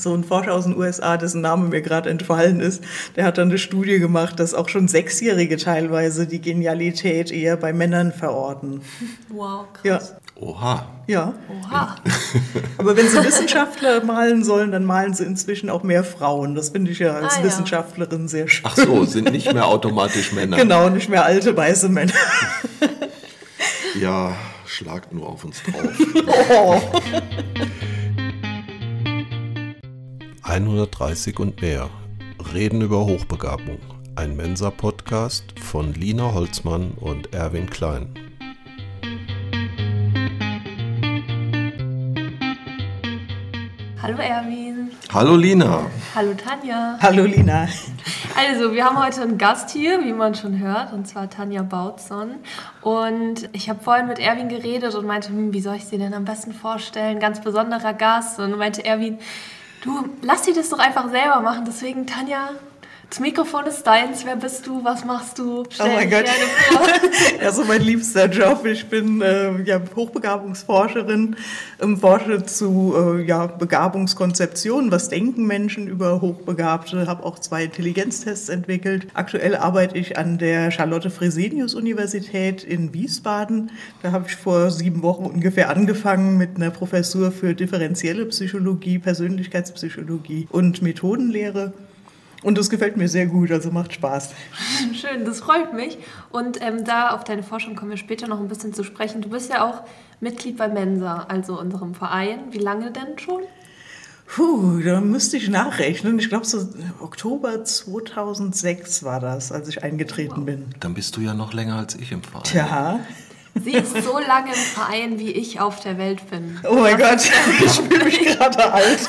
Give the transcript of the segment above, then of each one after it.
so ein Forscher aus den USA, dessen Name mir gerade entfallen ist, der hat dann eine Studie gemacht, dass auch schon Sechsjährige teilweise die Genialität eher bei Männern verorten. Wow, krass. Ja. Oha. Ja. Oha. Aber wenn sie Wissenschaftler malen sollen, dann malen sie inzwischen auch mehr Frauen. Das finde ich ja als Wissenschaftlerin sehr schön. Ach so, sind nicht mehr automatisch Männer. Genau, nicht mehr alte weiße Männer. Ja, schlagt nur auf uns drauf. Oh. 130 und mehr. Reden über Hochbegabung. Ein Mensa-Podcast von Lina Holzmann und Erwin Klein. Hallo Erwin. Hallo Lina. Hallo Tanja. Hallo Lina. Also, wir haben heute einen Gast hier, wie man schon hört, und zwar Tanja Bautzon. Und ich habe vorhin mit Erwin geredet und meinte, wie soll ich sie denn am besten vorstellen? Ganz besonderer Gast. Und meinte Erwin, du, lass sie das doch einfach selber machen. Deswegen, Tanja, das Mikrofon ist deins. Wer bist du? Was machst du? Stell dich gerne vor. Ja, so mein liebster Job. Ich bin Hochbegabungsforscherin, forsche zu Begabungskonzeption. Was denken Menschen über Hochbegabte? Habe auch 2 Intelligenztests entwickelt. Aktuell arbeite ich an der Charlotte-Fresenius-Universität in Wiesbaden. Da habe ich vor 7 Wochen ungefähr angefangen mit einer Professur für differenzielle Psychologie, Persönlichkeitspsychologie und Methodenlehre. Und das gefällt mir sehr gut, also macht Spaß. Schön, das freut mich. Und da auf deine Forschung kommen wir später noch ein bisschen zu sprechen. Du bist ja auch Mitglied bei Mensa, also unserem Verein. Wie lange denn schon? Da müsste ich nachrechnen. Ich glaube, so Oktober 2006 war das, als ich eingetreten bin. Dann bist du ja noch länger als ich im Verein. Tja. Sie ist so lange im Verein, wie ich auf der Welt bin. Oh mein Gott, ich fühle mich gerade alt.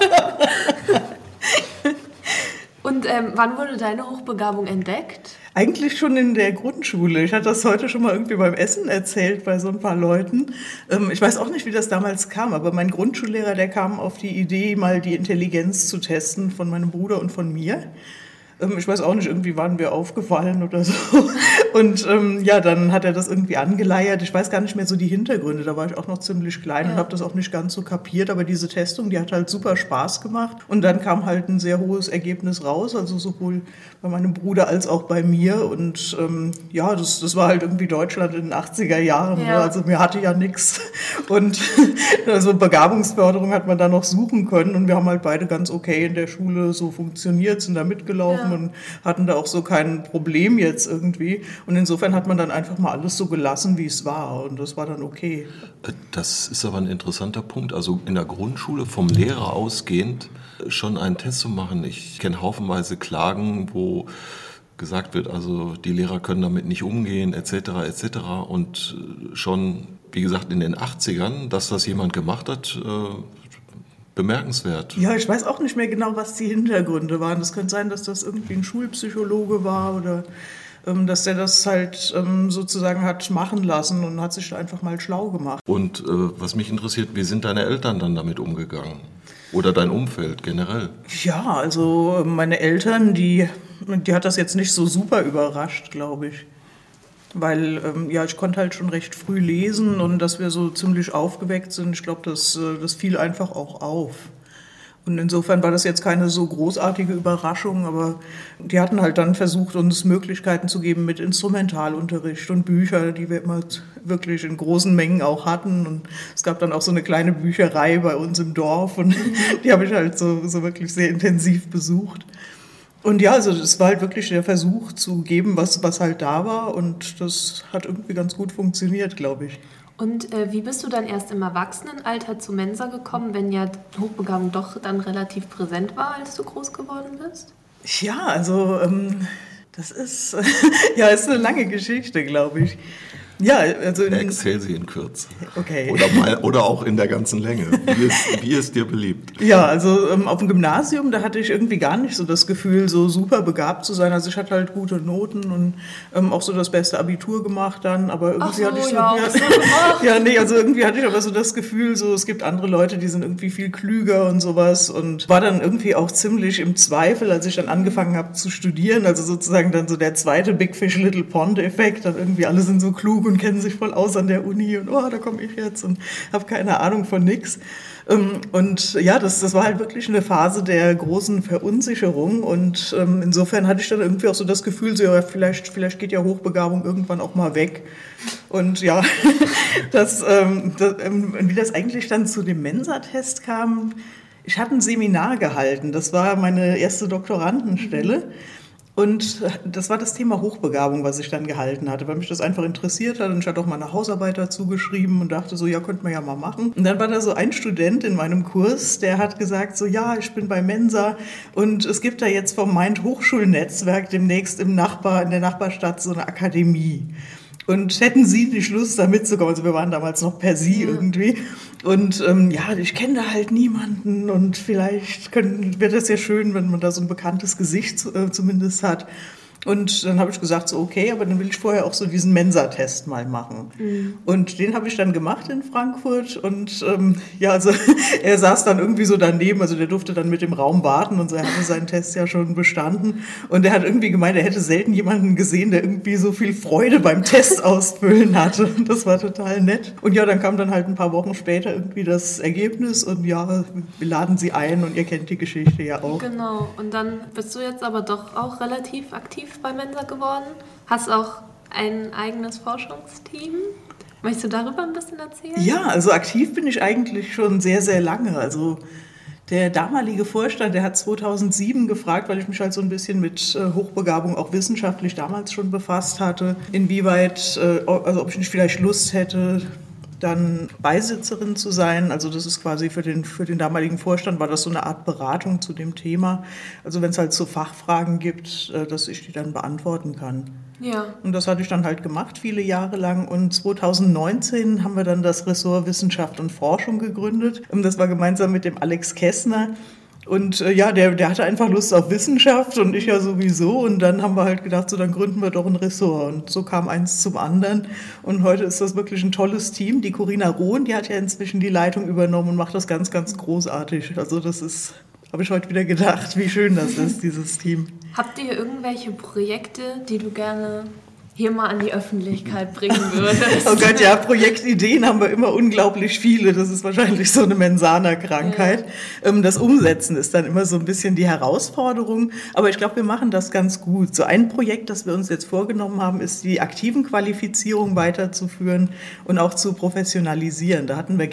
Und wann wurde deine Hochbegabung entdeckt? Eigentlich schon in der Grundschule. Ich hatte das heute schon mal irgendwie beim Essen erzählt bei so ein paar Leuten. Ich weiß auch nicht, wie das damals kam, aber mein Grundschullehrer, der kam auf die Idee, mal die Intelligenz zu testen von meinem Bruder und von mir. Ich weiß auch nicht, irgendwie waren wir aufgefallen oder so. Und dann hat er das irgendwie angeleiert. Ich weiß gar nicht mehr so die Hintergründe. Da war ich auch noch ziemlich klein und habe das auch nicht ganz so kapiert. Aber diese Testung, die hat halt super Spaß gemacht. Und dann kam halt ein sehr hohes Ergebnis raus. Also sowohl bei meinem Bruder als auch bei mir. Und das war halt irgendwie Deutschland in den 80er Jahren. Ja. Also mir hatte ja nichts. Und also Begabungsförderung hat man da noch suchen können. Und wir haben halt beide ganz okay in der Schule so funktioniert, sind da mitgelaufen. Und hatten da auch so kein Problem jetzt irgendwie. Und insofern hat man dann einfach mal alles so gelassen, wie es war. Und das war dann okay. Das ist aber ein interessanter Punkt. Also in der Grundschule vom Lehrer ausgehend schon einen Test zu machen. Ich kenne haufenweise Klagen, wo gesagt wird, also die Lehrer können damit nicht umgehen, etc. etc. Und schon, wie gesagt, in den 80ern, dass das jemand gemacht hat, bemerkenswert. Ja, ich weiß auch nicht mehr genau, was die Hintergründe waren. Es könnte sein, dass das irgendwie ein Schulpsychologe war oder dass der das halt sozusagen hat machen lassen und hat sich da einfach mal schlau gemacht. Und was mich interessiert, wie sind deine Eltern dann damit umgegangen? Oder dein Umfeld generell? Ja, also meine Eltern, die hat das jetzt nicht so super überrascht, glaube ich. Weil ich konnte halt schon recht früh lesen und dass wir so ziemlich aufgeweckt sind, ich glaube, das fiel einfach auch auf. Und insofern war das jetzt keine so großartige Überraschung, aber die hatten halt dann versucht, uns Möglichkeiten zu geben mit Instrumentalunterricht und Bücher, die wir immer wirklich in großen Mengen auch hatten. Und es gab dann auch so eine kleine Bücherei bei uns im Dorf und die habe ich halt so wirklich sehr intensiv besucht. Und ja, also es war halt wirklich der Versuch zu geben, was halt da war und das hat irgendwie ganz gut funktioniert, glaube ich. Und wie bist du dann erst im Erwachsenenalter zur Mensa gekommen, wenn ja Hochbegabung doch dann relativ präsent war, als du groß geworden bist? Ja, also das ist ist eine lange Geschichte, glaube ich. Ja, also erzähl sie in Kürze. Okay. Oder auch in der ganzen Länge, wie es dir beliebt. Ja, also auf dem Gymnasium, da hatte ich irgendwie gar nicht so das Gefühl, so super begabt zu sein. Also ich hatte halt gute Noten und auch so das beste Abitur gemacht dann, aber irgendwie hatte ich irgendwie hatte ich aber so das Gefühl, so es gibt andere Leute, die sind irgendwie viel klüger und sowas und war dann irgendwie auch ziemlich im Zweifel, als ich dann angefangen habe zu studieren, also sozusagen dann so der zweite Big Fish Little Pond Effekt, dann irgendwie alle sind so klug klug und kennen sich voll aus an der Uni und da komme ich jetzt und habe keine Ahnung von nix. Und ja, das war halt wirklich eine Phase der großen Verunsicherung und insofern hatte ich dann irgendwie auch so das Gefühl, so, ja, vielleicht geht ja Hochbegabung irgendwann auch mal weg. Und ja, wie das eigentlich dann zu dem Mensa-Test kam, ich hatte ein Seminar gehalten, das war meine erste Doktorandenstelle. Und das war das Thema Hochbegabung, was ich dann gehalten hatte, weil mich das einfach interessiert hat. Und ich hatte auch mal eine Hausarbeit dazu geschrieben und dachte so, ja, könnte man ja mal machen. Und dann war da so ein Student in meinem Kurs, der hat gesagt so, ja, ich bin bei Mensa und es gibt da jetzt vom Mind-Hochschulnetzwerk demnächst in der Nachbarstadt so eine Akademie. Und hätten Sie nicht Lust, da mitzukommen? Also wir waren damals noch per Sie irgendwie. Und ich kenne da halt niemanden und vielleicht wäre das ja schön, wenn man da so ein bekanntes Gesicht zumindest hat. Und dann habe ich gesagt, so okay, aber dann will ich vorher auch so diesen Mensa-Test mal machen. Mhm. Und den habe ich dann gemacht in Frankfurt und also er saß dann irgendwie so daneben, also der durfte dann mit im Raum warten und so, er hatte seinen Test ja schon bestanden. Und er hat irgendwie gemeint, er hätte selten jemanden gesehen, der irgendwie so viel Freude beim Test ausfüllen hatte. Das war total nett. Und ja, dann kam dann halt ein paar Wochen später irgendwie das Ergebnis und ja, wir laden Sie ein und ihr kennt die Geschichte ja auch. Genau, und dann bist du jetzt aber doch auch relativ aktiv bei Mensa geworden. Hast auch ein eigenes Forschungsteam. Möchtest du darüber ein bisschen erzählen? Ja, also aktiv bin ich eigentlich schon sehr, sehr lange. Also der damalige Vorstand, der hat 2007 gefragt, weil ich mich halt so ein bisschen mit Hochbegabung auch wissenschaftlich damals schon befasst hatte, inwieweit, also ob ich nicht vielleicht Lust hätte, dann Beisitzerin zu sein. Also das ist quasi für den damaligen Vorstand war das so eine Art Beratung zu dem Thema. Also wenn es halt so Fachfragen gibt, dass ich die dann beantworten kann. Ja. Und das hatte ich dann halt gemacht, viele Jahre lang. Und 2019 haben wir dann das Ressort Wissenschaft und Forschung gegründet. Das war gemeinsam mit dem Alex Kessner. Und der hatte einfach Lust auf Wissenschaft und ich ja sowieso. Und dann haben wir halt gedacht, so dann gründen wir doch ein Ressort. Und so kam eins zum anderen. Und heute ist das wirklich ein tolles Team. Die Corinna Rohn, die hat ja inzwischen die Leitung übernommen und macht das ganz, ganz großartig. Also das ist, habe ich heute wieder gedacht, wie schön das ist, dieses Team. Habt ihr irgendwelche Projekte, die du gerne hier mal an die Öffentlichkeit bringen würdest? Oh Gott, ja, Projektideen haben wir immer unglaublich viele. Das ist wahrscheinlich so eine Mensaner-Krankheit. Ja. Das Umsetzen ist dann immer so ein bisschen die Herausforderung. Aber ich glaube, wir machen das ganz gut. So ein Projekt, das wir uns jetzt vorgenommen haben, ist die aktiven Qualifizierung weiterzuführen und auch zu professionalisieren. Da hatten wir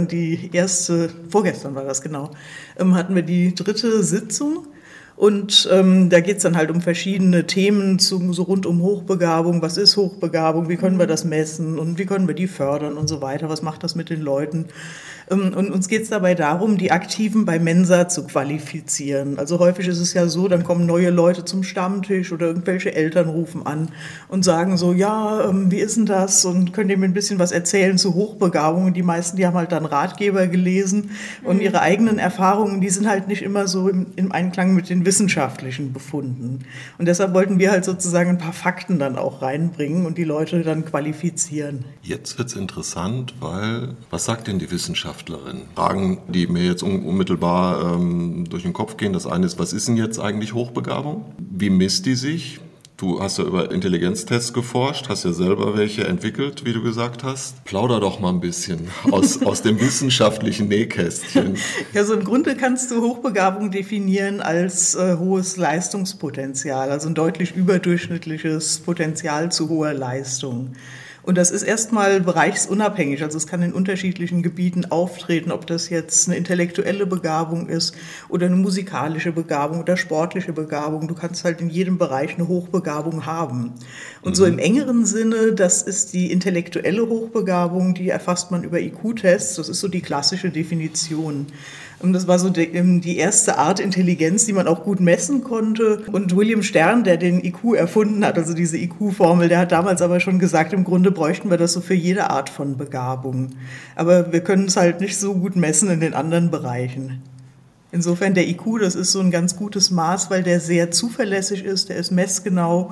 vorgestern war das genau, hatten wir die 3. Sitzung. Und da geht es dann halt um verschiedene Themen so rund um Hochbegabung. Was ist Hochbegabung? Wie können wir das messen? Und wie können wir die fördern und so weiter? Was macht das mit den Leuten? Und uns geht es dabei darum, die Aktiven bei Mensa zu qualifizieren. Also häufig ist es ja so, dann kommen neue Leute zum Stammtisch oder irgendwelche Eltern rufen an und sagen so, ja, wie ist denn das? Und könnt ihr mir ein bisschen was erzählen zu Hochbegabung? Und die meisten, die haben halt dann Ratgeber gelesen und ihre eigenen Erfahrungen, die sind halt nicht immer so im Einklang mit den wissenschaftlichen Befunden. Und deshalb wollten wir halt sozusagen ein paar Fakten dann auch reinbringen und die Leute dann qualifizieren. Jetzt wird's interessant, weil, was sagt denn die Wissenschaftlerin? Fragen, die mir jetzt unmittelbar durch den Kopf gehen. Das eine ist, was ist denn jetzt eigentlich Hochbegabung? Wie misst die sich? Du hast ja über Intelligenztests geforscht, hast ja selber welche entwickelt, wie du gesagt hast. Plauder doch mal ein bisschen aus dem wissenschaftlichen Nähkästchen. Ja, so im Grunde kannst du Hochbegabung definieren als hohes Leistungspotenzial, also ein deutlich überdurchschnittliches Potenzial zu hoher Leistung. Und das ist erstmal bereichsunabhängig, also es kann in unterschiedlichen Gebieten auftreten, ob das jetzt eine intellektuelle Begabung ist oder eine musikalische Begabung oder sportliche Begabung. Du kannst halt in jedem Bereich eine Hochbegabung haben. Und so im engeren Sinne, das ist die intellektuelle Hochbegabung, die erfasst man über IQ-Tests, das ist so die klassische Definition. Und das war so die erste Art Intelligenz, die man auch gut messen konnte. Und William Stern, der den IQ erfunden hat, also diese IQ-Formel, der hat damals aber schon gesagt, im Grunde bräuchten wir das so für jede Art von Begabung. Aber wir können es halt nicht so gut messen in den anderen Bereichen. Insofern der IQ, das ist so ein ganz gutes Maß, weil der sehr zuverlässig ist, der ist messgenau.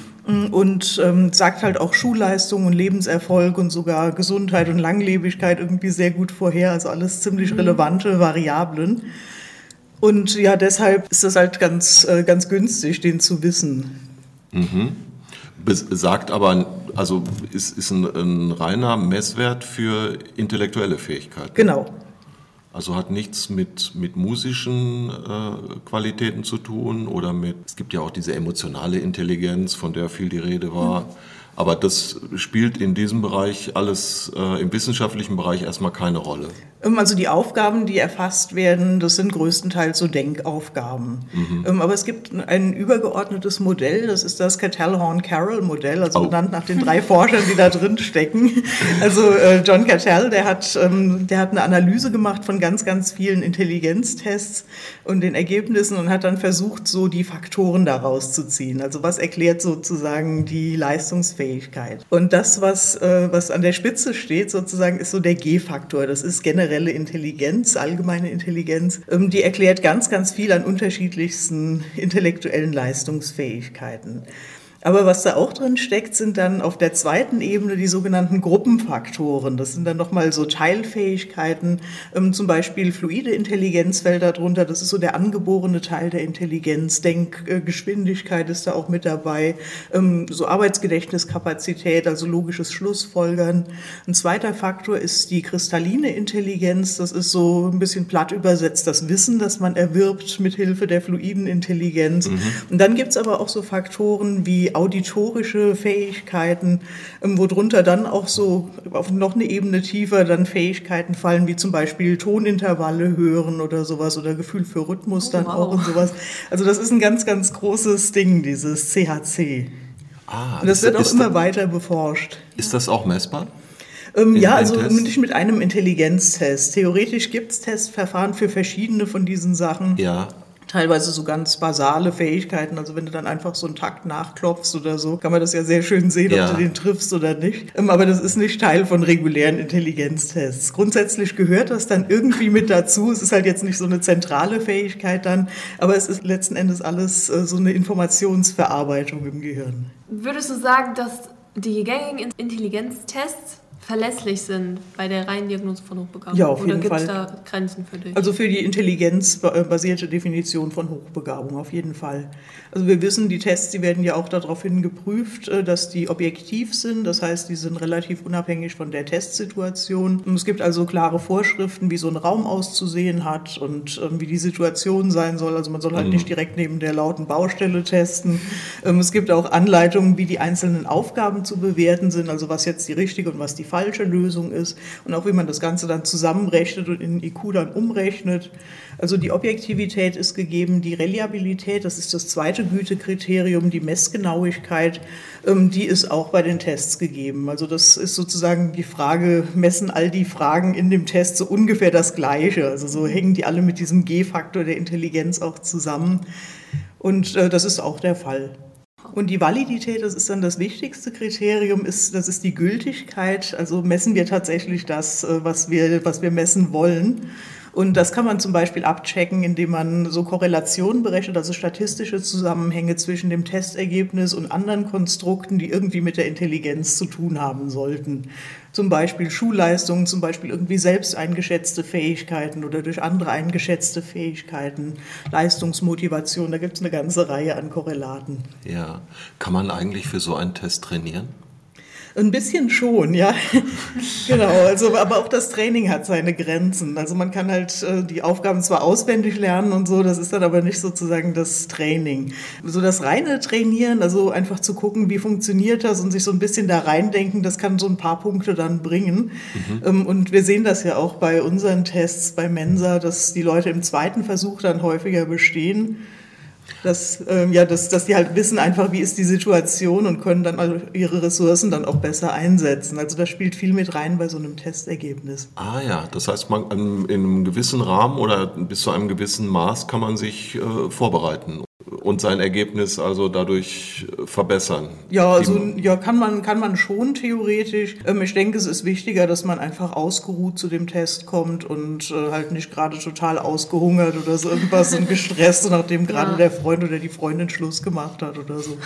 Und sagt halt auch Schulleistung und Lebenserfolg und sogar Gesundheit und Langlebigkeit irgendwie sehr gut vorher, also alles ziemlich relevante Variablen. Und ja, deshalb ist es halt ganz günstig, den zu wissen. Mhm. Sagt aber, also ist ein reiner Messwert für intellektuelle Fähigkeiten. Genau. Also hat nichts mit musischen Qualitäten zu tun oder es gibt ja auch diese emotionale Intelligenz, von der viel die Rede war. Aber das spielt in diesem Bereich alles, im wissenschaftlichen Bereich erstmal keine Rolle. Also die Aufgaben, die erfasst werden, das sind größtenteils so Denkaufgaben. Aber es gibt ein übergeordnetes Modell, das ist das Cattell-Horn-Carroll-Modell, also benannt nach den 3 Forschern, die da drin stecken. Also John Cattell, der hat eine Analyse gemacht von ganz, ganz vielen Intelligenztests und den Ergebnissen und hat dann versucht, so die Faktoren daraus zu ziehen. Also was erklärt sozusagen die Leistungsfähigkeit? Und das, was an der Spitze steht, sozusagen, ist so der G-Faktor. Das ist generelle Intelligenz, allgemeine Intelligenz. Die erklärt ganz, ganz viel an unterschiedlichsten intellektuellen Leistungsfähigkeiten. Aber was da auch drin steckt, sind dann auf der zweiten Ebene die sogenannten Gruppenfaktoren. Das sind dann nochmal so Teilfähigkeiten, zum Beispiel fluide Intelligenz fällt da drunter. Das ist so der angeborene Teil der Intelligenz. Denkgeschwindigkeit ist da auch mit dabei. So Arbeitsgedächtniskapazität, also logisches Schlussfolgern. Ein zweiter Faktor ist die kristalline Intelligenz. Das ist so ein bisschen platt übersetzt das Wissen, das man erwirbt mit Hilfe der fluiden Intelligenz. Und dann gibt's aber auch so Faktoren wie auditorische Fähigkeiten, worunter dann auch so auf noch eine Ebene tiefer dann Fähigkeiten fallen, wie zum Beispiel Tonintervalle hören oder sowas oder Gefühl für Rhythmus dann auch und sowas. Also das ist ein ganz, ganz großes Ding, dieses CHC. Und das wird auch immer weiter beforscht. Ist das auch messbar? Ja, also nicht mit einem Intelligenztest. Theoretisch gibt es Testverfahren für verschiedene von diesen Sachen. Ja. Teilweise so ganz basale Fähigkeiten, also wenn du dann einfach so einen Takt nachklopfst oder so, kann man das ja sehr schön sehen, ob du den triffst oder nicht. Aber das ist nicht Teil von regulären Intelligenztests. Grundsätzlich gehört das dann irgendwie mit dazu. Es ist halt jetzt nicht so eine zentrale Fähigkeit dann, aber es ist letzten Endes alles so eine Informationsverarbeitung im Gehirn. Würdest du sagen, dass die gängigen Intelligenztests verlässlich sind bei der reinen Diagnose von Hochbegabung? Ja, auf jeden Fall. Oder gibt es da Grenzen für dich? Also für die intelligenzbasierte Definition von Hochbegabung auf jeden Fall. Also wir wissen, die Tests, die werden ja auch daraufhin geprüft, dass die objektiv sind. Das heißt, die sind relativ unabhängig von der Testsituation. Und es gibt also klare Vorschriften, wie so ein Raum auszusehen hat und wie die Situation sein soll. Also man soll halt nicht direkt neben der lauten Baustelle testen. Es gibt auch Anleitungen, wie die einzelnen Aufgaben zu bewerten sind, also was jetzt die richtige und was die falsche Lösung ist und auch wie man das Ganze dann zusammenrechnet und in IQ dann umrechnet. Also die Objektivität ist gegeben, die Reliabilität, das ist das zweite Gütekriterium, die Messgenauigkeit, die ist auch bei den Tests gegeben. Also das ist sozusagen die Frage, messen all die Fragen in dem Test so ungefähr das Gleiche? Also so hängen die alle mit diesem G-Faktor der Intelligenz auch zusammen und das ist auch der Fall. Und die Validität, das ist dann das wichtigste Kriterium, das ist die Gültigkeit. Also messen wir tatsächlich das, was wir messen wollen. Und das kann man zum Beispiel abchecken, indem man so Korrelationen berechnet, also statistische Zusammenhänge zwischen dem Testergebnis und anderen Konstrukten, die irgendwie mit der Intelligenz zu tun haben sollten. Zum Beispiel Schulleistungen, zum Beispiel irgendwie selbst eingeschätzte Fähigkeiten oder durch andere eingeschätzte Fähigkeiten, Leistungsmotivation, da gibt es eine ganze Reihe an Korrelaten. Ja, kann man eigentlich für so einen Test trainieren? Ein bisschen schon, ja. Genau, also, aber auch das Training hat seine Grenzen. Also man kann halt die Aufgaben zwar auswendig lernen und so, das ist dann aber nicht sozusagen das Training. So das reine Trainieren, also einfach zu gucken, wie funktioniert das und sich so ein bisschen da reindenken, das kann so ein paar Punkte dann bringen. Und wir sehen das ja auch bei unseren Tests bei Mensa, dass die Leute im zweiten Versuch dann häufiger bestehen. Dass die halt wissen einfach, wie ist die Situation und können dann ihre Ressourcen dann auch besser einsetzen. Also da spielt viel mit rein bei so einem Testergebnis. Ah ja, das heißt, man in einem gewissen Rahmen oder bis zu einem gewissen Maß kann man sich vorbereiten und sein Ergebnis also dadurch verbessern. Ja, also kann man schon theoretisch. Ich denke, es ist wichtiger, dass man einfach ausgeruht zu dem Test kommt und halt nicht gerade total ausgehungert oder so irgendwas und gestresst, nachdem gerade der Freund oder die Freundin Schluss gemacht hat oder so.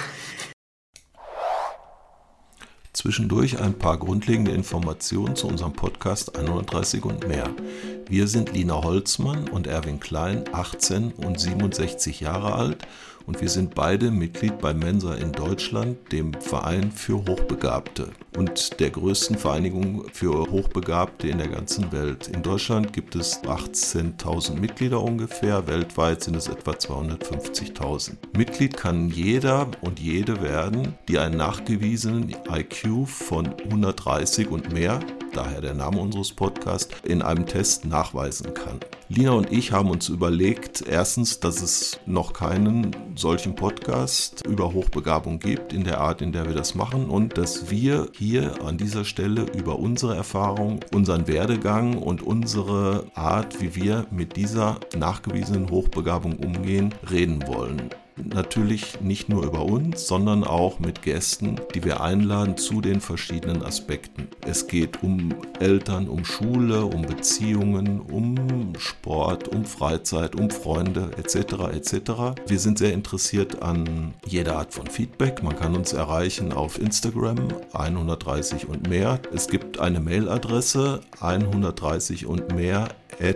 Zwischendurch ein paar grundlegende Informationen zu unserem Podcast 130 und mehr. Wir sind Lina Holzmann und Erwin Klein, 18 und 67 Jahre alt und wir sind beide Mitglied bei Mensa in Deutschland, dem Verein für Hochbegabte und der größten Vereinigung für Hochbegabte in der ganzen Welt. In Deutschland gibt es 18.000 Mitglieder ungefähr, weltweit sind es etwa 250.000. Mitglied kann jeder und jede werden, die einen nachgewiesenen IQ von 130 und mehr, daher der Name unseres Podcasts, in einem Test nachweisen kann. Lina und ich haben uns überlegt, erstens, dass es noch keinen solchen Podcast über Hochbegabung gibt, in der Art, in der wir das machen, und dass wir hier an dieser Stelle über unsere Erfahrung, unseren Werdegang und unsere Art, wie wir mit dieser nachgewiesenen Hochbegabung umgehen, reden wollen. Natürlich nicht nur über uns, sondern auch mit Gästen, die wir einladen zu den verschiedenen Aspekten. Es geht um Eltern, um Schule, um Beziehungen, um Sport, um Freizeit, um Freunde etc. etc. Wir sind sehr interessiert an jeder Art von Feedback. Man kann uns erreichen auf Instagram 130 und mehr. Es gibt eine Mailadresse 130 und mehr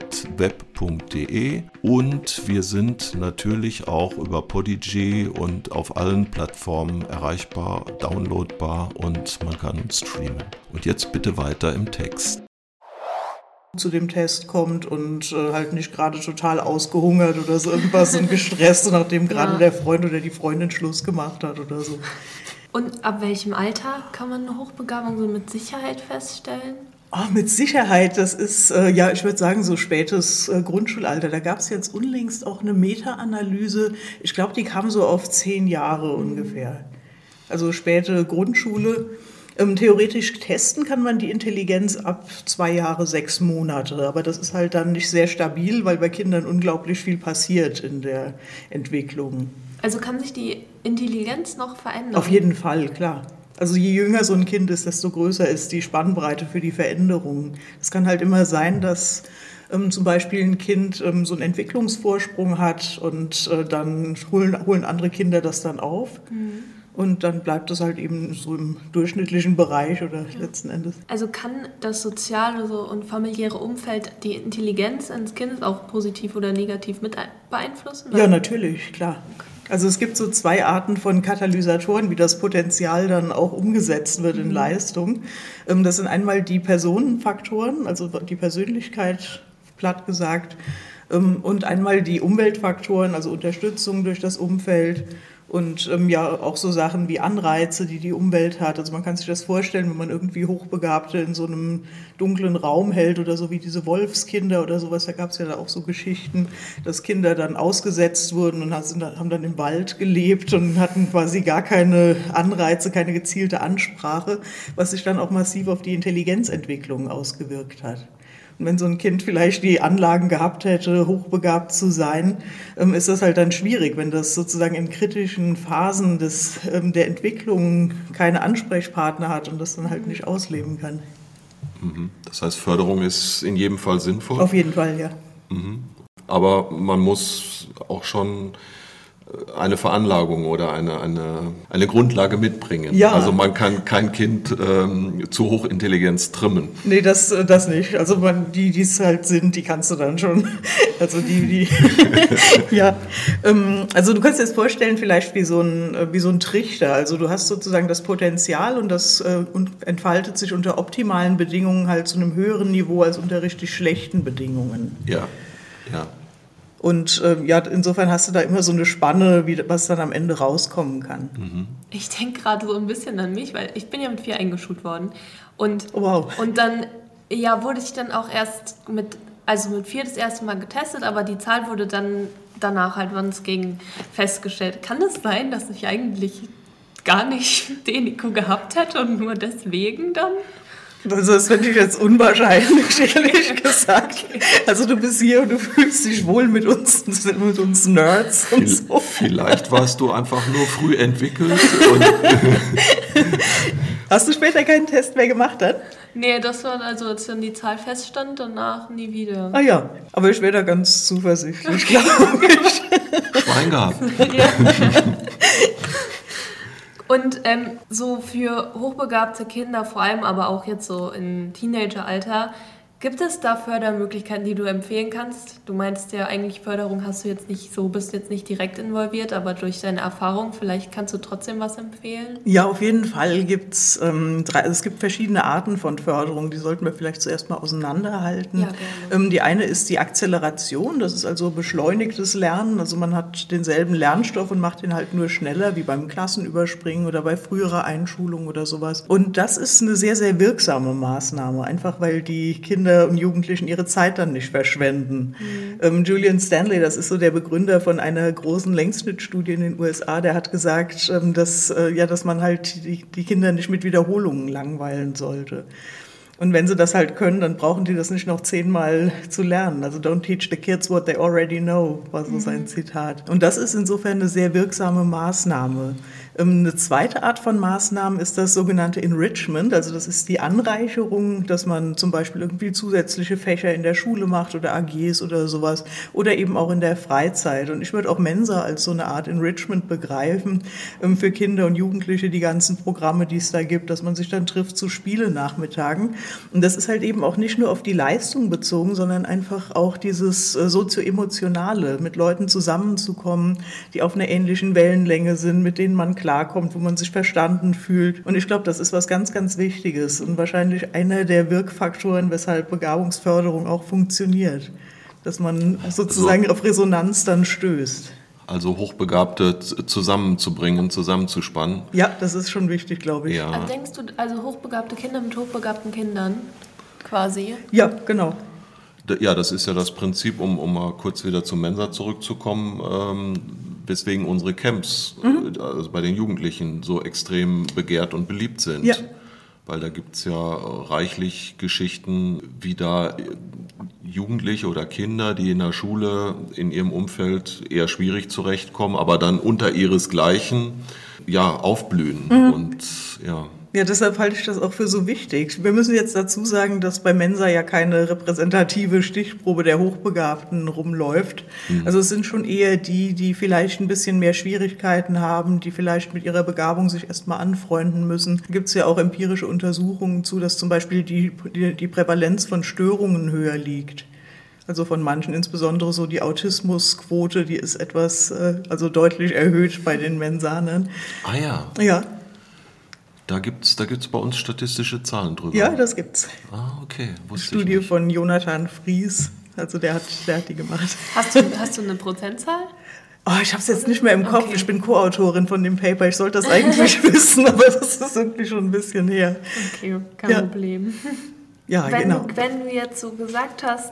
@web.de und wir sind natürlich auch über Podigy und auf allen Plattformen erreichbar, downloadbar und man kann uns streamen. Und jetzt bitte weiter im Text. Zu dem Test kommt und halt nicht gerade total ausgehungert oder so irgendwas und gestresst, nachdem gerade der Freund oder die Freundin Schluss gemacht hat oder so. Und ab welchem Alter kann man eine Hochbegabung so mit Sicherheit feststellen? Oh, mit Sicherheit, das ist, ja, ich würde sagen, so spätes Grundschulalter. Da gab es jetzt unlängst auch eine Meta-Analyse. Ich glaube, die kam so auf 10 Jahre ungefähr. Also späte Grundschule. Theoretisch testen kann man die Intelligenz ab 2 Jahre, 6 Monate. Aber das ist halt dann nicht sehr stabil, weil bei Kindern unglaublich viel passiert in der Entwicklung. Also kann sich die Intelligenz noch verändern? Auf jeden Fall, klar. Also je jünger so ein Kind ist, desto größer ist die Spannbreite für die Veränderungen. Es kann halt immer sein, dass zum Beispiel ein Kind so einen Entwicklungsvorsprung hat und dann holen andere Kinder das dann auf. Und dann bleibt es halt eben so im durchschnittlichen Bereich oder letzten Endes. Also kann das soziale und familiäre Umfeld die Intelligenz eines Kindes auch positiv oder negativ mit beeinflussen? Ja, natürlich, klar. Also es gibt so 2 Arten von Katalysatoren, wie das Potenzial dann auch umgesetzt wird in Leistung. Das sind einmal die Personenfaktoren, also die Persönlichkeit, platt gesagt, und einmal die Umweltfaktoren, also Unterstützung durch das Umfeld. Und ja, auch so Sachen wie Anreize, die die Umwelt hat. Also man kann sich das vorstellen, wenn man irgendwie Hochbegabte in so einem dunklen Raum hält oder so wie diese Wolfskinder oder sowas. Da gab es ja da auch so Geschichten, dass Kinder dann ausgesetzt wurden und haben dann im Wald gelebt und hatten quasi gar keine Anreize, keine gezielte Ansprache, was sich dann auch massiv auf die Intelligenzentwicklung ausgewirkt hat. Und wenn so ein Kind vielleicht die Anlagen gehabt hätte, hochbegabt zu sein, ist das halt dann schwierig, wenn das sozusagen in kritischen Phasen der Entwicklung keine Ansprechpartner hat und das dann halt nicht ausleben kann. Das heißt, Förderung ist in jedem Fall sinnvoll? Auf jeden Fall, ja. Aber man muss auch schon eine Veranlagung oder eine Grundlage mitbringen. Ja. Also man kann kein Kind zu Hochintelligenz trimmen. Nee, das nicht. Also die es halt sind, die kannst du dann schon. Also die ja. Also du kannst dir das vorstellen, vielleicht wie so ein Trichter. Also du hast sozusagen das Potenzial und das entfaltet sich unter optimalen Bedingungen halt zu einem höheren Niveau als unter richtig schlechten Bedingungen. Ja. Und ja, insofern hast du da immer so eine Spanne, was dann am Ende rauskommen kann. Ich denke gerade so ein bisschen an mich, weil ich bin ja mit 4 eingeschult worden. Und, wow. Und dann wurde ich dann auch erst mit 4 das erste Mal getestet, aber die Zahl wurde dann danach halt ganz gegen festgestellt. Kann es sein, dass ich eigentlich gar nicht den IQ gehabt hätte und nur deswegen dann? Also das finde ich jetzt unwahrscheinlich, ehrlich gesagt. Also du bist hier und du fühlst dich wohl mit uns Nerds und so. Vielleicht warst du einfach nur früh entwickelt. Hast du später keinen Test mehr gemacht dann? Nee, das war als dann die Zahl feststand, danach nie wieder. Ah ja, aber ich wäre da ganz zuversichtlich, glaube ich. Schwein gehabt. Ja. Und so für hochbegabte Kinder, vor allem aber auch jetzt so im Teenageralter, Gibt es da Fördermöglichkeiten, die du empfehlen kannst? Du meinst ja eigentlich, Förderung hast du jetzt nicht so, bist jetzt nicht direkt involviert, aber durch deine Erfahrung, vielleicht kannst du trotzdem was empfehlen? Ja, auf jeden Fall gibt's es gibt verschiedene Arten von Förderung, die sollten wir vielleicht zuerst mal auseinanderhalten. Ja, gerne. Die eine ist die Akzeleration, das ist also beschleunigtes Lernen, also man hat denselben Lernstoff und macht ihn halt nur schneller, wie beim Klassenüberspringen oder bei früherer Einschulung oder sowas. Und das ist eine sehr, sehr wirksame Maßnahme, einfach weil die Kinder und Jugendlichen ihre Zeit dann nicht verschwenden. Julian Stanley, das ist so der Begründer von einer großen Längsschnittstudie in den USA, der hat gesagt, dass man halt die Kinder nicht mit Wiederholungen langweilen sollte. Und wenn sie das halt können, dann brauchen die das nicht noch 10-mal zu lernen. Also don't teach the kids what they already know, war so sein Zitat. Und das ist insofern eine sehr wirksame Maßnahme. Eine zweite Art von Maßnahmen ist das sogenannte Enrichment, also das ist die Anreicherung, dass man zum Beispiel irgendwie zusätzliche Fächer in der Schule macht oder AGs oder sowas oder eben auch in der Freizeit. Und ich würde auch Mensa als so eine Art Enrichment begreifen für Kinder und Jugendliche, die ganzen Programme, die es da gibt, dass man sich dann trifft zu Spiele-Nachmittagen. Und das ist halt eben auch nicht nur auf die Leistung bezogen, sondern einfach auch dieses sozio-emotionale, mit Leuten zusammenzukommen, die auf einer ähnlichen Wellenlänge sind, mit denen man klarkommt, wo man sich verstanden fühlt. Und ich glaube, das ist was ganz, ganz Wichtiges und wahrscheinlich einer der Wirkfaktoren, weshalb Begabungsförderung auch funktioniert, dass man sozusagen auf Resonanz dann stößt. Also Hochbegabte zusammenzubringen, zusammenzuspannen. Ja, das ist schon wichtig, glaube ich. Ja. Also denkst du, also hochbegabte Kinder mit hochbegabten Kindern quasi? Ja, genau. Ja, das ist ja das Prinzip, um mal kurz wieder zum Mensa zurückzukommen, weswegen unsere Camps also bei den Jugendlichen so extrem begehrt und beliebt sind. Ja. Weil da gibt es ja reichlich Geschichten, wie da Jugendliche oder Kinder, die in der Schule in ihrem Umfeld eher schwierig zurechtkommen, aber dann unter ihresgleichen aufblühen. Und ja. Ja, deshalb halte ich das auch für so wichtig. Wir müssen jetzt dazu sagen, dass bei Mensa ja keine repräsentative Stichprobe der Hochbegabten rumläuft. Also es sind schon eher die vielleicht ein bisschen mehr Schwierigkeiten haben, die vielleicht mit ihrer Begabung sich erstmal anfreunden müssen. Da gibt es ja auch empirische Untersuchungen zu, dass zum Beispiel die Prävalenz von Störungen höher liegt. Also von manchen, insbesondere so die Autismusquote, die ist etwas, also deutlich erhöht bei den Mensanern. Ah ja. Ja. Da gibt's bei uns statistische Zahlen drüber. Ja, das gibt's. Ah, okay. Studie von Jonathan Fries, also der hat die gemacht. Hast du eine Prozentzahl? Oh, ich habe es jetzt nicht mehr im Kopf. Okay. Ich bin Co-Autorin von dem Paper. Ich sollte das eigentlich wissen, aber das ist wirklich schon ein bisschen her. Okay, kein Problem. Ja, genau. Wenn du jetzt so gesagt hast,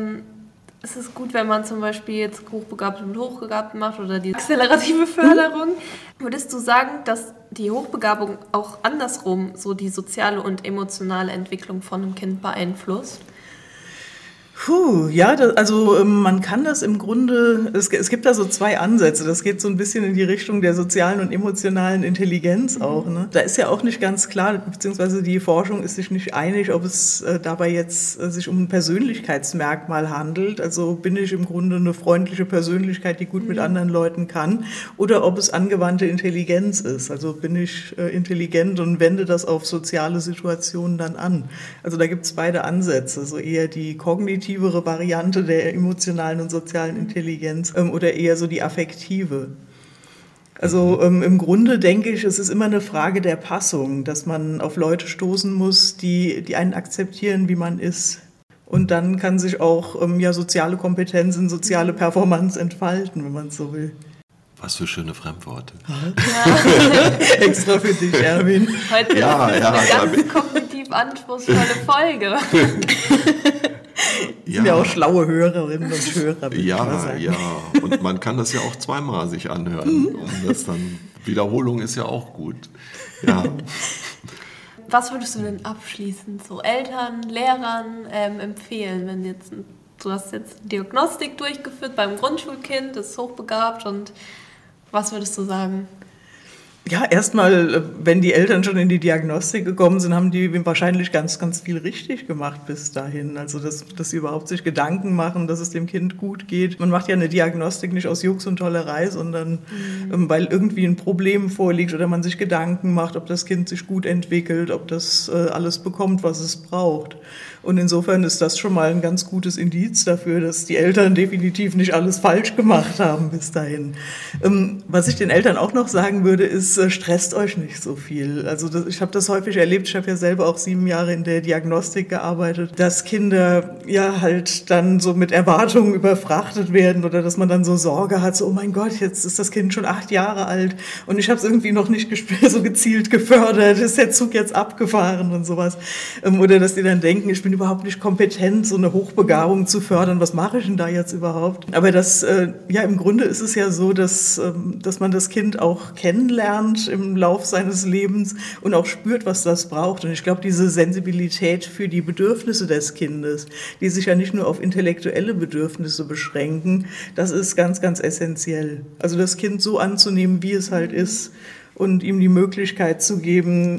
es ist gut, wenn man zum Beispiel jetzt Hochbegabte mit Hochbegabten macht oder die akzelerative Förderung. Würdest du sagen, dass die Hochbegabung auch andersrum so die soziale und emotionale Entwicklung von einem Kind beeinflusst? Man kann das im Grunde, es gibt da so zwei Ansätze, das geht so ein bisschen in die Richtung der sozialen und emotionalen Intelligenz auch. Ne? Da ist ja auch nicht ganz klar, beziehungsweise die Forschung ist sich nicht einig, ob es dabei jetzt sich um ein Persönlichkeitsmerkmal handelt, also bin ich im Grunde eine freundliche Persönlichkeit, die gut mit anderen Leuten kann, oder ob es angewandte Intelligenz ist, also bin ich intelligent und wende das auf soziale Situationen dann an. Also da gibt es beide Ansätze, so eher die kognitive Variante der emotionalen und sozialen Intelligenz oder eher so die affektive. Also im Grunde denke ich, es ist immer eine Frage der Passung, dass man auf Leute stoßen muss, die einen akzeptieren, wie man ist. Und dann kann sich auch soziale Kompetenzen, soziale Performance entfalten, wenn man es so will. Was für schöne Fremdworte. Ja. Extra für dich, Erwin. Heute ist eine ganz kognitiv anspruchsvolle Folge. Sind ja auch schlaue Hörerinnen und Hörer, würde ich mal sagen. Ja, und man kann das ja auch zweimal sich anhören. Wiederholung ist ja auch gut. Ja. Was würdest du denn abschließend so Eltern, Lehrern empfehlen, wenn du hast jetzt Diagnostik durchgeführt beim Grundschulkind, ist hochbegabt und was würdest du sagen? Ja, erstmal, wenn die Eltern schon in die Diagnostik gekommen sind, haben die wahrscheinlich ganz, ganz viel richtig gemacht bis dahin. Also, dass sie überhaupt sich Gedanken machen, dass es dem Kind gut geht. Man macht ja eine Diagnostik nicht aus Jux und Tollerei, sondern weil irgendwie ein Problem vorliegt oder man sich Gedanken macht, ob das Kind sich gut entwickelt, ob das alles bekommt, was es braucht. Und insofern ist das schon mal ein ganz gutes Indiz dafür, dass die Eltern definitiv nicht alles falsch gemacht haben bis dahin. Was ich den Eltern auch noch sagen würde, ist, stresst euch nicht so viel. Also ich habe das häufig erlebt, ich habe ja selber auch 7 Jahre in der Diagnostik gearbeitet, dass Kinder ja halt dann so mit Erwartungen überfrachtet werden oder dass man dann so Sorge hat, so oh mein Gott, jetzt ist das Kind schon 8 Jahre alt und ich habe es irgendwie noch nicht so gezielt gefördert, ist der Zug jetzt abgefahren und sowas. Oder dass die dann denken, ich bin überhaupt nicht kompetent, so eine Hochbegabung zu fördern, was mache ich denn da jetzt überhaupt? Aber im Grunde ist es ja so, dass man das Kind auch kennenlernt im Lauf seines Lebens und auch spürt, was das braucht. Und ich glaube, diese Sensibilität für die Bedürfnisse des Kindes, die sich ja nicht nur auf intellektuelle Bedürfnisse beschränken, das ist ganz, ganz essentiell. Also das Kind so anzunehmen, wie es halt ist, und ihm die Möglichkeit zu geben,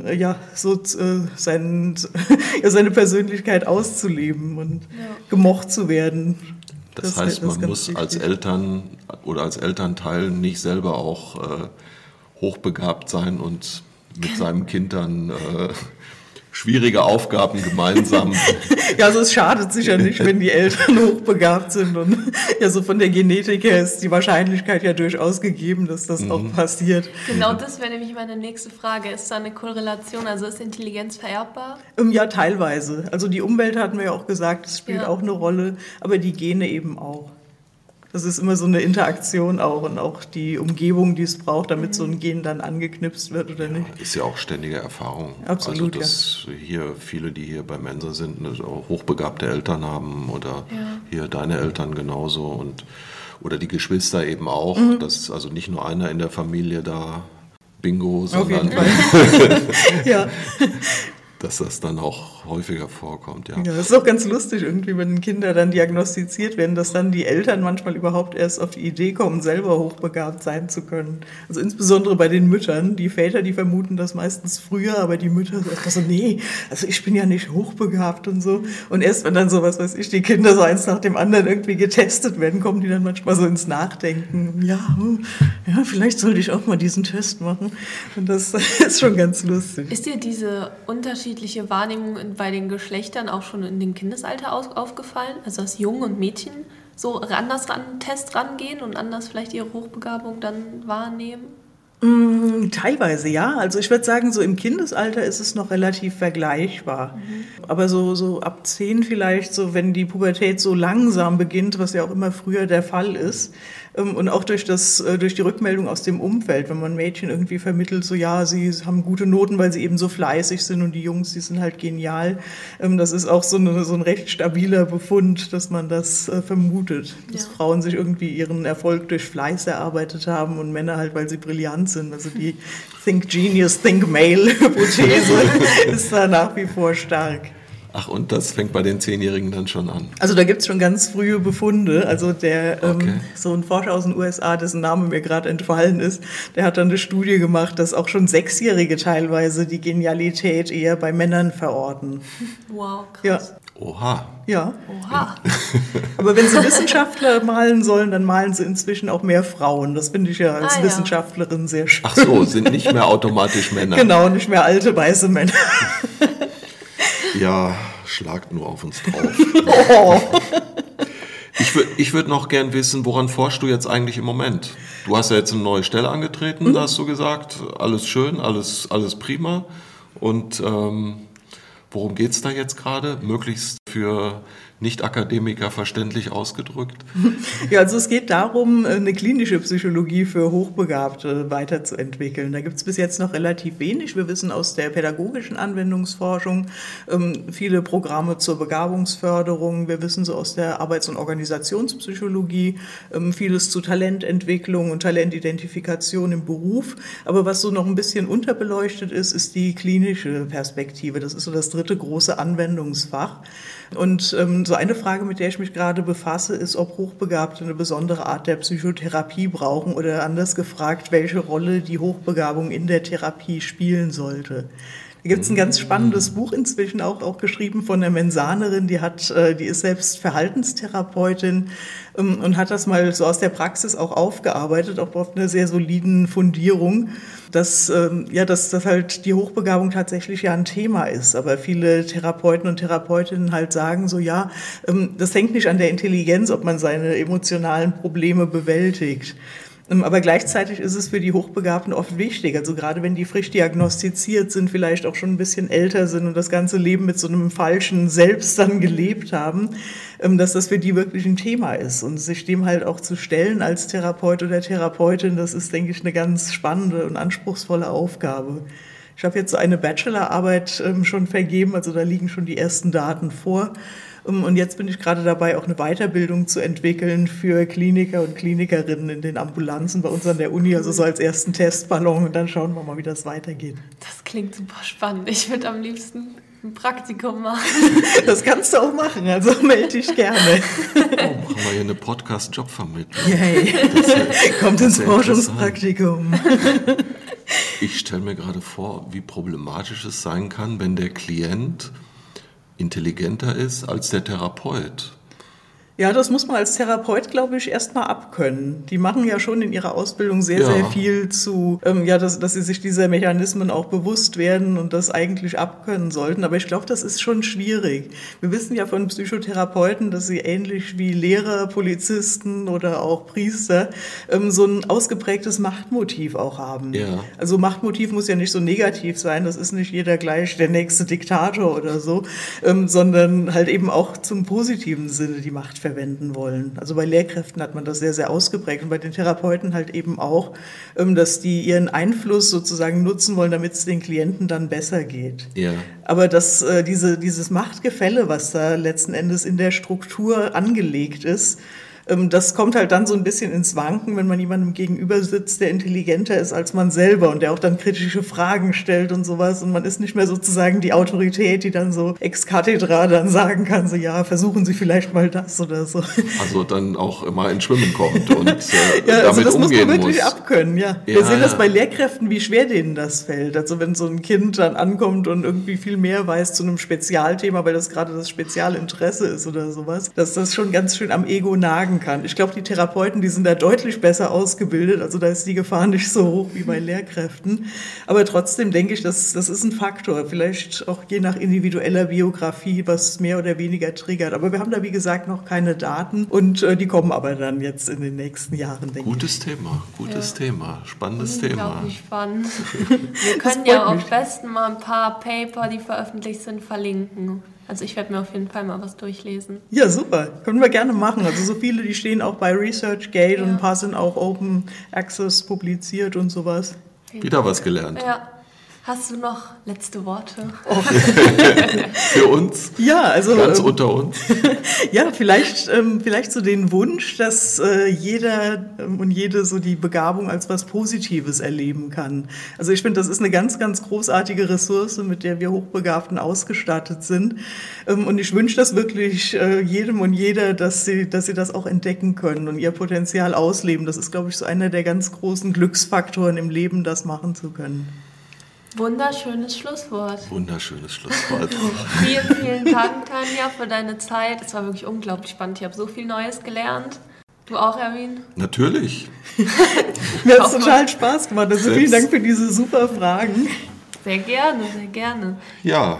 seine Persönlichkeit auszuleben und gemocht zu werden. Das heißt, man muss wichtig. Als Eltern oder als Elternteil nicht selber auch hochbegabt sein und mit seinem Kind dann schwierige Aufgaben gemeinsam. Ja, also es schadet sicher nicht, wenn die Eltern hochbegabt sind und ja, so von der Genetik her ist die Wahrscheinlichkeit ja durchaus gegeben, dass das auch passiert. Genau, das wäre nämlich meine nächste Frage. Ist da eine Korrelation, also ist Intelligenz vererbbar? Ja, teilweise. Also die Umwelt hatten wir ja auch gesagt, das spielt auch eine Rolle, aber die Gene eben auch. Das ist immer so eine Interaktion auch und auch die Umgebung, die es braucht, damit so ein Gen dann angeknipst wird oder nicht. Ja, ist ja auch ständige Erfahrung. Absolut, also, dass hier viele, die hier bei Mensa sind, auch hochbegabte Eltern haben oder hier deine Eltern genauso oder die Geschwister eben auch. Dass also nicht nur einer in der Familie da Bingo, sondern auf jeden Fall. Ja. Dass das dann auch häufiger vorkommt, ja. Ja, das ist auch ganz lustig irgendwie, wenn Kinder dann diagnostiziert werden, dass dann die Eltern manchmal überhaupt erst auf die Idee kommen, selber hochbegabt sein zu können. Also insbesondere bei den Müttern. Die Väter, die vermuten das meistens früher, aber die Mütter so, nee, also ich bin ja nicht hochbegabt und so. Und erst wenn dann so, was weiß ich, die Kinder so eins nach dem anderen irgendwie getestet werden, kommen die dann manchmal so ins Nachdenken. Ja, vielleicht sollte ich auch mal diesen Test machen. Und das ist schon ganz lustig. Ist dir diese unterschiedliche Wahrnehmung bei den Geschlechtern auch schon in dem Kindesalter aufgefallen? Also dass Jungen und Mädchen so anders an den Test rangehen und anders vielleicht ihre Hochbegabung dann wahrnehmen? Teilweise, ja. Also ich würde sagen, so im Kindesalter ist es noch relativ vergleichbar. Aber so ab 10 vielleicht, so wenn die Pubertät so langsam beginnt, was ja auch immer früher der Fall ist, und auch durch die Rückmeldung aus dem Umfeld, wenn man Mädchen irgendwie vermittelt, so ja, sie haben gute Noten, weil sie eben so fleißig sind und die Jungs, die sind halt genial. Das ist auch so ein recht stabiler Befund, dass man das vermutet, dass Frauen sich irgendwie ihren Erfolg durch Fleiß erarbeitet haben und Männer halt, weil sie brillant sind. Also die Think Genius, Think Male-Hypothese ist da nach wie vor stark. Ach, und das fängt bei den 10-Jährigen dann schon an? Also da gibt es schon ganz frühe Befunde. Also so ein Forscher aus den USA, dessen Name mir gerade entfallen ist, der hat dann eine Studie gemacht, dass auch schon 6-Jährige teilweise die Genialität eher bei Männern verorten. Wow, krass. Ja. Oha. Ja. Oha. Aber wenn sie Wissenschaftler malen sollen, dann malen sie inzwischen auch mehr Frauen. Das finde ich ja als Wissenschaftlerin sehr schön. Ach so, sind nicht mehr automatisch Männer. Genau, nicht mehr alte weiße Männer. Ja, schlagt nur auf uns drauf. Oh. Ich würd noch gern wissen, woran forschst du jetzt eigentlich im Moment? Du hast ja jetzt eine neue Stelle angetreten, da hast du gesagt, alles schön, alles prima. Und worum geht es da jetzt gerade? Möglichst für Nicht-Akademiker verständlich ausgedrückt? Ja, also es geht darum, eine klinische Psychologie für Hochbegabte weiterzuentwickeln. Da gibt es bis jetzt noch relativ wenig. Wir wissen aus der pädagogischen Anwendungsforschung viele Programme zur Begabungsförderung. Wir wissen so aus der Arbeits- und Organisationspsychologie vieles zu Talententwicklung und Talentidentifikation im Beruf. Aber was so noch ein bisschen unterbeleuchtet ist, ist die klinische Perspektive. Das ist so das dritte große Anwendungsfach. Und Und so eine Frage, mit der ich mich gerade befasse, ist, ob Hochbegabte eine besondere Art der Psychotherapie brauchen oder anders gefragt, welche Rolle die Hochbegabung in der Therapie spielen sollte. Da gibt es ein ganz spannendes Buch inzwischen auch geschrieben von einer Mensanerin, die ist selbst Verhaltenstherapeutin und hat das mal so aus der Praxis auch aufgearbeitet, auch auf einer sehr soliden Fundierung, dass halt die Hochbegabung tatsächlich ja ein Thema ist. Aber viele Therapeuten und Therapeutinnen halt sagen so, ja, das hängt nicht an der Intelligenz, ob man seine emotionalen Probleme bewältigt. Aber gleichzeitig ist es für die Hochbegabten oft wichtig, also gerade wenn die frisch diagnostiziert sind, vielleicht auch schon ein bisschen älter sind und das ganze Leben mit so einem falschen Selbst dann gelebt haben, dass das für die wirklich ein Thema ist. Und sich dem halt auch zu stellen als Therapeut oder Therapeutin, das ist, denke ich, eine ganz spannende und anspruchsvolle Aufgabe. Ich habe jetzt so eine Bachelorarbeit schon vergeben, also da liegen schon die ersten Daten vor. Und jetzt bin ich gerade dabei, auch eine Weiterbildung zu entwickeln für Kliniker und Klinikerinnen in den Ambulanzen bei uns an der Uni, also so als ersten Testballon. Und dann schauen wir mal, wie das weitergeht. Das klingt super spannend. Ich würde am liebsten ein Praktikum machen. Das kannst du auch machen, also melde dich gerne. Oh, machen wir hier eine Podcast-Jobvermittlung. Yay. Kommt ins Forschungspraktikum. Ich stelle mir gerade vor, wie problematisch es sein kann, wenn der Klient intelligenter ist als der Therapeut. Ja, das muss man als Therapeut, glaube ich, erstmal abkönnen. Die machen ja schon in ihrer Ausbildung sehr viel zu, dass sie sich dieser Mechanismen auch bewusst werden und das eigentlich abkönnen sollten. Aber ich glaube, das ist schon schwierig. Wir wissen ja von Psychotherapeuten, dass sie ähnlich wie Lehrer, Polizisten oder auch Priester so ein ausgeprägtes Machtmotiv auch haben. Ja. Also Machtmotiv muss ja nicht so negativ sein. Das ist nicht jeder gleich der nächste Diktator oder so, sondern halt eben auch zum positiven Sinne die Macht verwenden wollen. Also bei Lehrkräften hat man das sehr, sehr ausgeprägt und bei den Therapeuten halt eben auch, dass die ihren Einfluss sozusagen nutzen wollen, damit es den Klienten dann besser geht. Ja. Aber dieses Machtgefälle, was da letzten Endes in der Struktur angelegt ist, das kommt halt dann so ein bisschen ins Wanken, wenn man jemandem gegenüber sitzt, der intelligenter ist als man selber und der auch dann kritische Fragen stellt und sowas und man ist nicht mehr sozusagen die Autorität, die dann so ex cathedra dann sagen kann, so ja, versuchen Sie vielleicht mal das oder so. Also dann auch immer ins Schwimmen kommt und ja, damit also das umgehen muss man wirklich muss. Abkönnen, ja. Wir sehen das bei Lehrkräften, wie schwer denen das fällt. Also wenn so ein Kind dann ankommt und irgendwie viel mehr weiß zu einem Spezialthema, weil das gerade das Spezialinteresse ist oder sowas, dass das schon ganz schön am Ego nagen kann. Ich glaube, die Therapeuten, die sind da deutlich besser ausgebildet, also da ist die Gefahr nicht so hoch wie bei Lehrkräften. Aber trotzdem denke ich, das ist ein Faktor, vielleicht auch je nach individueller Biografie, was mehr oder weniger triggert. Aber wir haben da, wie gesagt, noch keine Daten und die kommen aber dann jetzt in den nächsten Jahren, denke ich. Gutes Thema, spannendes Thema. Unglaublich spannend. Wir können ja am besten mal ein paar Paper, die veröffentlicht sind, verlinken. Also ich werde mir auf jeden Fall mal was durchlesen. Ja, super. Können wir gerne machen. Also so viele, die stehen auch bei ResearchGate und ein paar sind auch Open Access publiziert und sowas. Wieder was gelernt. Ja. Hast du noch letzte Worte? Für uns? Ja, also ganz unter uns. Ja, vielleicht so den Wunsch, dass jeder und jede so die Begabung als was Positives erleben kann. Also ich finde, das ist eine ganz, ganz großartige Ressource, mit der wir Hochbegabten ausgestattet sind. Und ich wünsche das wirklich jedem und jeder, dass sie das auch entdecken können und ihr Potenzial ausleben. Das ist, glaube ich, so einer der ganz großen Glücksfaktoren im Leben, das machen zu können. Wunderschönes Schlusswort. Vielen, vielen Dank, Tanja, für deine Zeit. Es war wirklich unglaublich spannend. Ich habe so viel Neues gelernt. Du auch, Erwin? Natürlich. Mir hat es total Spaß gemacht. Also vielen Dank für diese super Fragen. Sehr gerne, sehr gerne. Ja,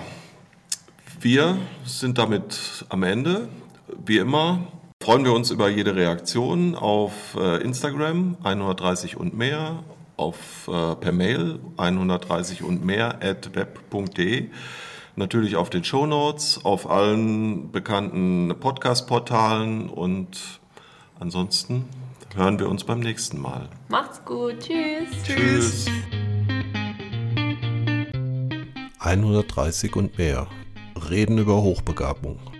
wir sind damit am Ende. Wie immer freuen wir uns über jede Reaktion auf Instagram 130 und mehr. Per Mail 130 und mehr @web.de, natürlich auf den Shownotes, auf allen bekannten Podcast-Portalen und ansonsten hören wir uns beim nächsten Mal. Macht's gut, tschüss. Tschüss. 130 und mehr. Reden über Hochbegabung.